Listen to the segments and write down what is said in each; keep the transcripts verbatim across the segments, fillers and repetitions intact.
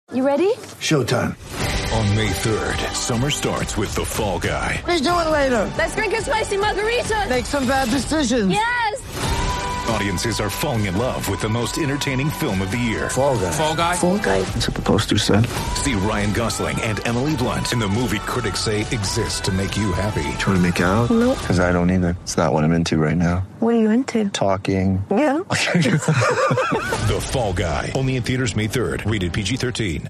You ready? Showtime. On May third, summer starts with The Fall Guy. Let's do it later. Let's drink a spicy margarita. Make some bad decisions. Yes. Audiences are falling in love with the most entertaining film of the year. Fall Guy. Fall Guy. Fall Guy. That's what the poster said. See Ryan Gosling and Emily Blunt in the movie critics say exists to make you happy. Trying to make it out? Nope. Because I don't either. It's not what I'm into right now. What are you into? Talking. Yeah. The Fall Guy. Only in theaters May third. Rated P G thirteen.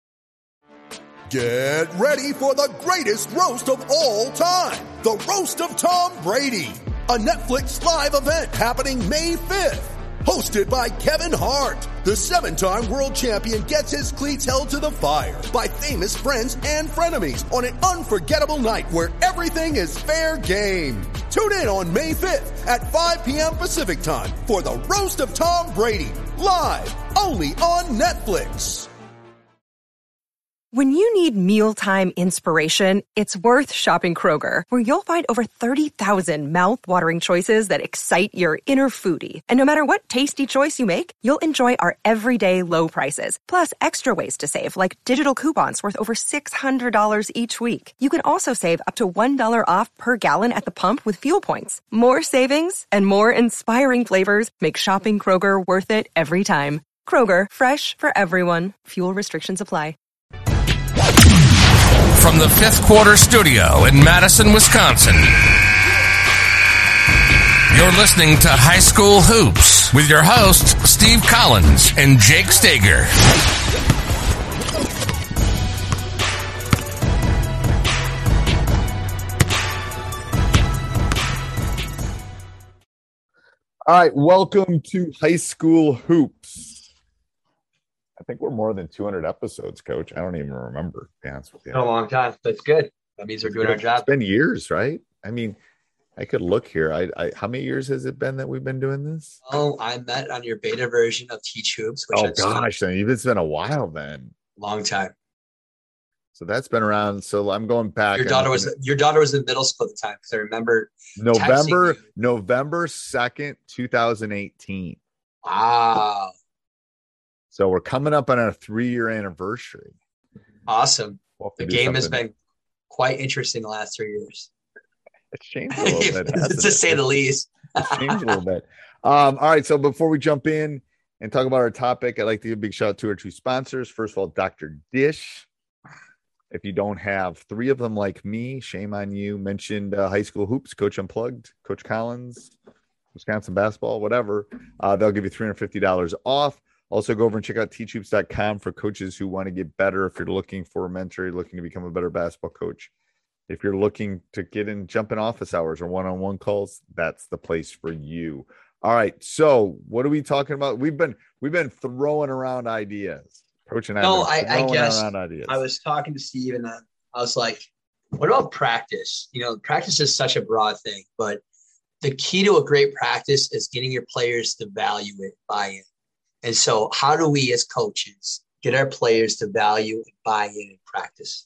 Get ready for the greatest roast of all time. The Roast of Tom Brady. A Netflix live event happening May fifth. Hosted by Kevin Hart. The seven-time world champion gets his cleats held to the fire by famous friends and frenemies on an unforgettable night where everything is fair game. Tune in on May fifth at five p.m. Pacific time for the Roast of Tom Brady. Live only on Netflix. When you need mealtime inspiration, it's worth shopping Kroger, where you'll find over thirty thousand mouth-watering choices that excite your inner foodie. And no matter what tasty choice you make, you'll enjoy our everyday low prices, plus extra ways to save, like digital coupons worth over six hundred dollars each week. You can also save up to one dollar off per gallon at the pump with fuel points. More savings and more inspiring flavors make shopping Kroger worth it every time. Kroger, fresh for everyone. Fuel restrictions apply. From the Fifth Quarter Studio in Madison, Wisconsin, you're listening to High School Hoops with your hosts, Steve Collins and Jake Stager. All right, welcome to High School Hoops. I think we're more than two hundred episodes, Coach. I don't even remember, to be honest with you. Been a long time. That's good. That means we're doing our job. It's been years, right? I mean, I could look here. I, I how many years has it been that we've been doing this? Oh, I met on your beta version of Teach Hoops. Which Oh gosh, then it's been a while then. Long time. So that's been around. So I'm going back. Your daughter was your daughter was in middle school at the time, because I remember November November second, two thousand eighteen. Wow. So we're coming up on our three-year anniversary. Awesome. We'll the game has been quite interesting the last three years. It's changed a little bit, to say the least. It's changed a little bit. Um, all right, so before we jump in and talk about our topic, I'd like to give a big shout out to our two sponsors. First of all, Doctor Dish. If you don't have three of them like me, shame on you. Mentioned uh, High School Hoops, Coach Unplugged, Coach Collins, Wisconsin basketball, whatever. Uh, they'll give you three hundred fifty dollars off. Also, go over and check out teach hoops dot com for coaches who want to get better. If you're looking for a mentor, you're looking to become a better basketball coach. If you're looking to get in, jump in office hours or one-on-one calls, that's the place for you. All right. So what are we talking about? We've been we've been throwing around ideas. Coach and I. No, I, I guess ideas. I was talking to Steve and I was like, what about practice? You know, practice is such a broad thing, but the key to a great practice is getting your players to value it, buy in. And so how do we as coaches get our players to value and buy in and practice?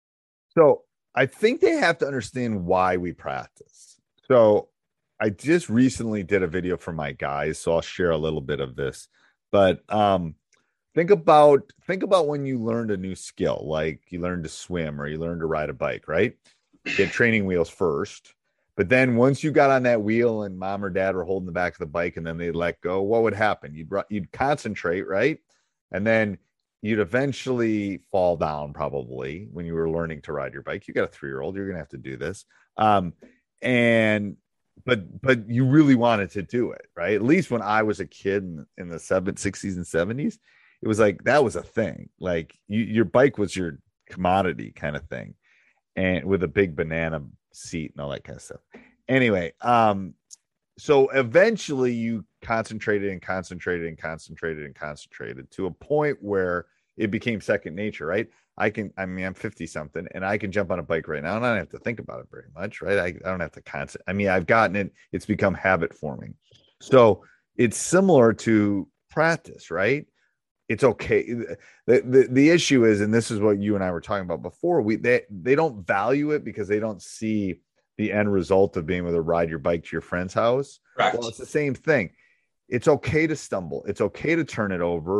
So I think they have to understand why we practice. So I just recently did a video for my guys, so I'll share a little bit of this. But um, think about think about when you learned a new skill, like you learned to swim or you learned to ride a bike, right? You get training wheels first. But then once you got on that wheel and mom or dad were holding the back of the bike and then they'd let go, what would happen? You'd you'd concentrate, right? And then you'd eventually fall down probably when you were learning to ride your bike. You got a three-year-old, you're going to have to do this. Um, and but but you really wanted to do it, right? At least when I was a kid in, in the seven, sixties and seventies, it was like that was a thing. Like you, your bike was your commodity kind of thing. And with a big banana seat and all that kind of stuff. Anyway, um, so eventually you concentrated and concentrated and concentrated and concentrated to a point where it became second nature, right? I can, I mean, I'm fifty something and I can jump on a bike right now and I don't have to think about it very much, right? I, I don't have to constant. I mean, I've gotten it. It's become habit forming. So it's similar to practice, right? It's okay. The, the the issue is, and this is what you and I were talking about before, we they, they don't value it because they don't see the end result of being able to ride your bike to your friend's house. Correct. Well, it's the same thing. It's okay to stumble. It's okay to turn it over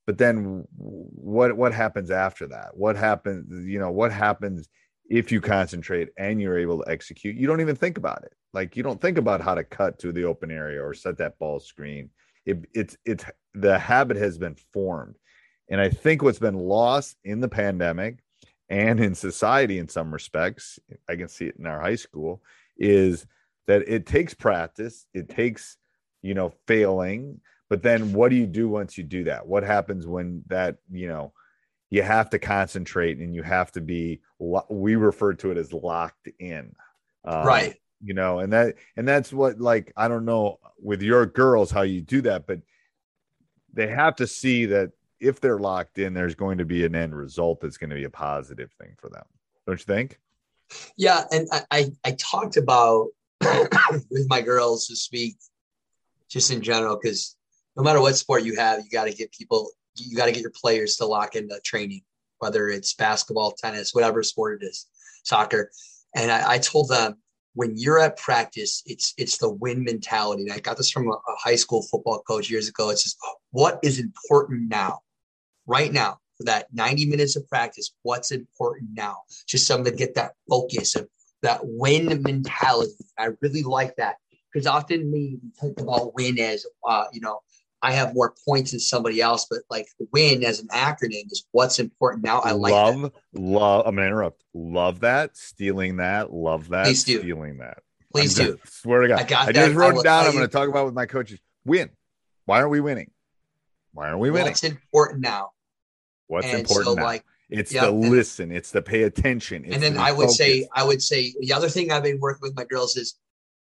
but then what what happens after that? What happens, you know, what happens if you concentrate and you're able to execute? You don't even think about it. Like, you don't think about how to cut to the open area or set that ball screen. It, it's it's the habit has been formed. And I think what's been lost in the pandemic and in society in some respects, I can see it in our high school, is that it takes practice, it takes, you know, failing, but then what do you do once you do that? What happens when that, you know, you have to concentrate and you have to be, we refer to it as locked in. Um, right. You know, and that, and that's what, like, I don't know with your girls, how you do that, but they have to see that if they're locked in, there's going to be an end result that's going to be a positive thing for them. Don't you think? Yeah. And I, I, I talked about with my girls this week, just in general, because no matter what sport you have, you got to get people, you got to get your players to lock into training, whether it's basketball, tennis, whatever sport it is, soccer. And I, I told them, when you're at practice, it's it's the win mentality. And I got this from a, a high school football coach years ago. It's just, what is important now, right now, for that ninety minutes of practice? What's important now? Just something to get that focus of that win mentality. I really like that, because often we talk about win as, uh, you know, I have more points than somebody else, but like the win as an acronym is what's important now. I like love, that. love. I'm gonna interrupt. Love that. Stealing that. Love that. Please do. Stealing that. Please I'm do. Just, swear to God. I, got I that. just wrote I it down. I'm you, going to talk about with my coaches. Win. Why aren't we winning? Why aren't we winning? What's important now? What's and important so, now? Like, it's yeah, the and, listen. It's the pay attention. It's and then the I would focus. say, I would say the other thing I've been working with my girls is,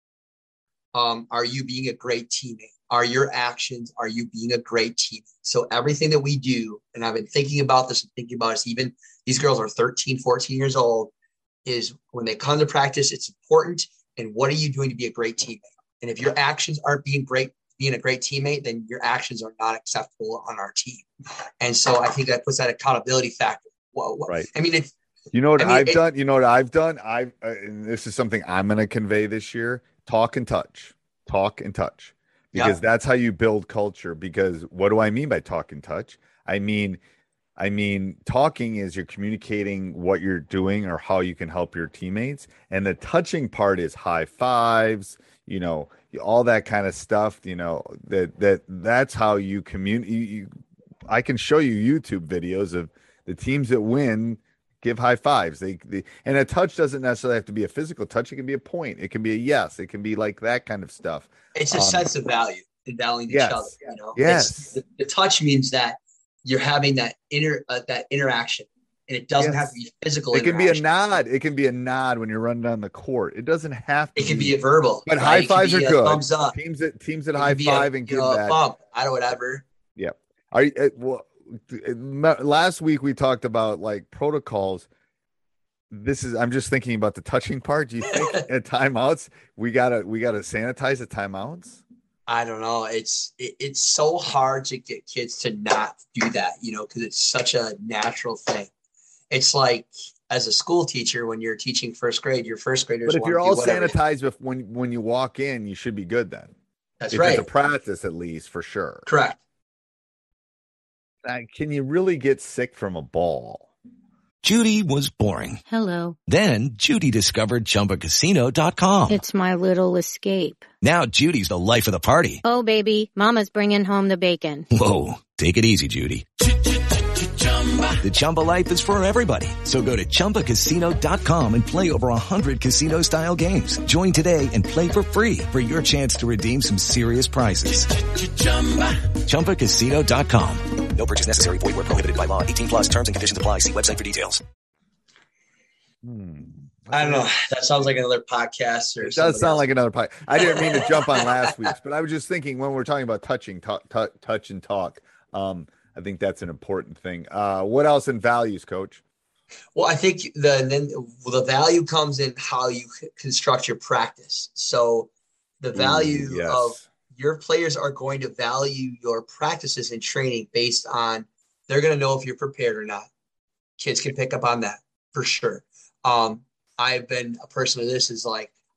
um, are you being a great teammate? Are your actions, are you being a great teammate? So everything that we do, and I've been thinking about this and thinking about this, even these girls are thirteen, fourteen years old, is when they come to practice, it's important. And what are you doing to be a great teammate? And if your actions aren't being great, being a great teammate, then your actions are not acceptable on our team. And so I think that puts that accountability factor. Well, right. I mean, if you know what I mean, I've it, done, you know what I've done. I've, uh, and this is something I'm going to convey this year: talk and touch, talk and touch. Because yeah. that's how you build culture. Because what do I mean by talk and touch? I mean, I mean, talking is you're communicating what you're doing or how you can help your teammates. And the touching part is high fives, you know, all that kind of stuff, you know, that, that that's how you communicate. You, you, I can show you YouTube videos of the teams that win give high fives. They, they and a touch doesn't necessarily have to be a physical touch. It can be a point. It can be a yes. It can be like that kind of stuff. It's a um, sense of value and valuing yes, each other. You know, yes. The, the touch means that you're having that inter uh, that interaction, and it doesn't yes. have to be physical. It can be a nod. It can be a nod when you're running down the court. It doesn't have to. It can be, be a verbal. But right? high fives are good. Thumbs up. Teams that teams that high five a, and give know, that. A bump. I don't whatever. Yeah. Are you, uh, well, last week we talked about like protocols. This is I'm just thinking about the touching part. Do you think at timeouts we gotta we gotta sanitize the timeouts? I don't know. It's it, it's so hard to get kids to not do that, you know, because it's such a natural thing. It's like as a school teacher when you're teaching first grade, your first graders. But if you're all sanitized with, when when you walk in, you should be good then. That's if right. It's a practice at least for sure. Correct. Uh, can you really get sick from a ball? Judy was boring. Hello. Then Judy discovered Chumba Casino dot com. It's my little escape. Now Judy's the life of the party. Oh, baby, mama's bringing home the bacon. Whoa, take it easy, Judy. The Chumba life is for everybody. So go to Chumba Casino dot com and play over one hundred casino-style games. Join today and play for free for your chance to redeem some serious prizes. Chumba Casino dot com. No purchase necessary. Void where prohibited by law. eighteen plus terms and conditions apply. See website for details. Hmm. I don't know. That sounds like another podcast. Or it does sound else. like another podcast. I didn't mean to jump on last week's, but I was just thinking when we're talking about touching, t- t- touch and talk, um, I think that's an important thing. Uh, what else in values, Coach? Well, I think the then the value comes in how you construct your practice. So the value Ooh, yes. of your players are going to value your practices and training based on they're going to know if you're prepared or not. Kids can pick up on that for sure. Um, I've been a person of this is like,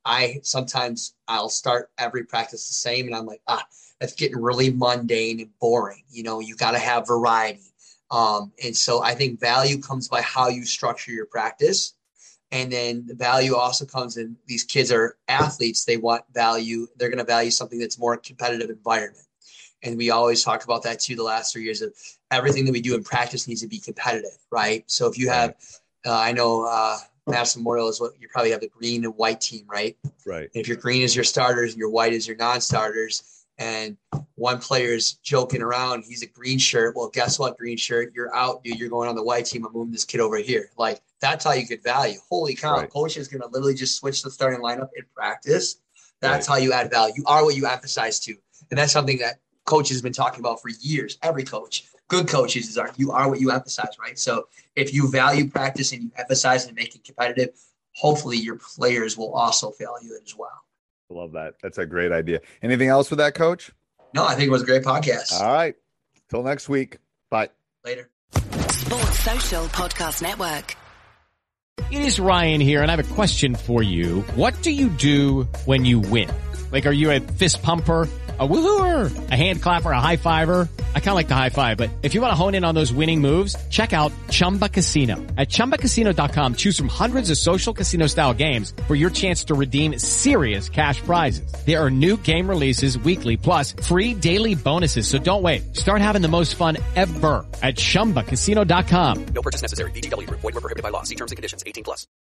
I sometimes I'll start every practice the same, and I'm like, ah, that's getting really mundane and boring. You know, you got to have variety. Um, and so I think value comes by how you structure your practice. And then the value also comes in these kids are athletes. They want value. They're going to value something that's more competitive environment. And we always talk about that too, the last three years of everything that we do in practice needs to be competitive, right? So if you have, uh, I know uh, Madison Memorial is what you probably have the green and white team, right? Right. And if your green is your starters and your white is your non-starters, and one player is joking around, he's a green shirt. Well, guess what, green shirt? You're out, dude. You're going on the white team. I'm moving this kid over here. Like, that's how you get value. Holy cow. Right. Coach is going to literally just switch the starting lineup in practice. That's right. How you add value. You are what you emphasize to. And that's something that coaches have been talking about for years. Every coach, good coaches, is are, you are what you emphasize, right? So if you value practice and you emphasize and make it competitive, hopefully your players will also value it as well. Love that. That's a great idea. Anything else with that, Coach? No, I think it was a great podcast. All right. Till next week. Bye. Later. Sports Social Podcast Network. It is Ryan here, and I have a question for you. What do you do when you win? Like, are you a fist pumper, a woohooer, a hand clapper, a high fiver? I kind of like the high five, but if you want to hone in on those winning moves, check out Chumba Casino. At chumba casino dot com, choose from hundreds of social casino style games for your chance to redeem serious cash prizes. There are new game releases weekly, plus free daily bonuses. So don't wait. Start having the most fun ever at chumba casino dot com. No purchase necessary. V G W Group. Void where prohibited by law. See terms and conditions. eighteen plus.